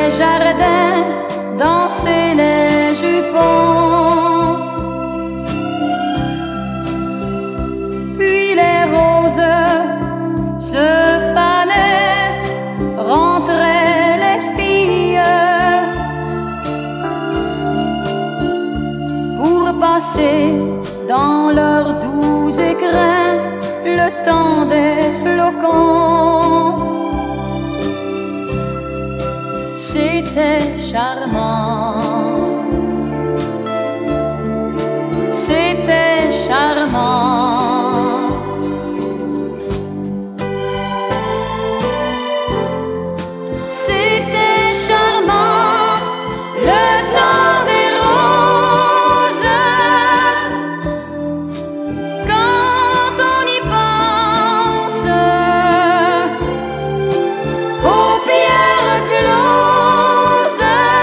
les jardins, danser les jupons. Puis les roses se fanaient, rentraient les filles pour passer dans leurs doux écrins le temps des flocons. C'était charmant, c'était charmant. C'était charmant, le temps des roses. Quand on y pense, paupières closes.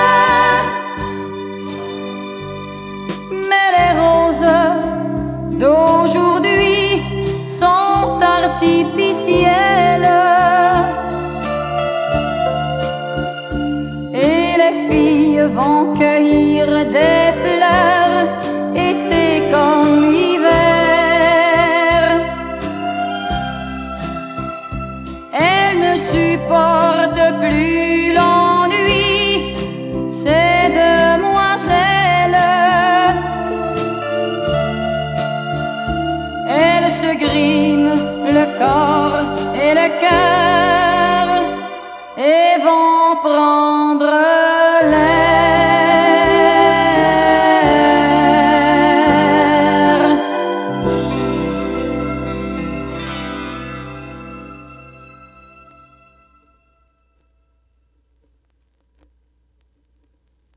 Mais les roses d'aujourd'hui sont artificielles. Et les filles vont cueillir des fleurs, été comme hiver. Elles ne supportent plus l'ennui, ces demoiselles. Elles se griment le corps et le cœur et vont prendre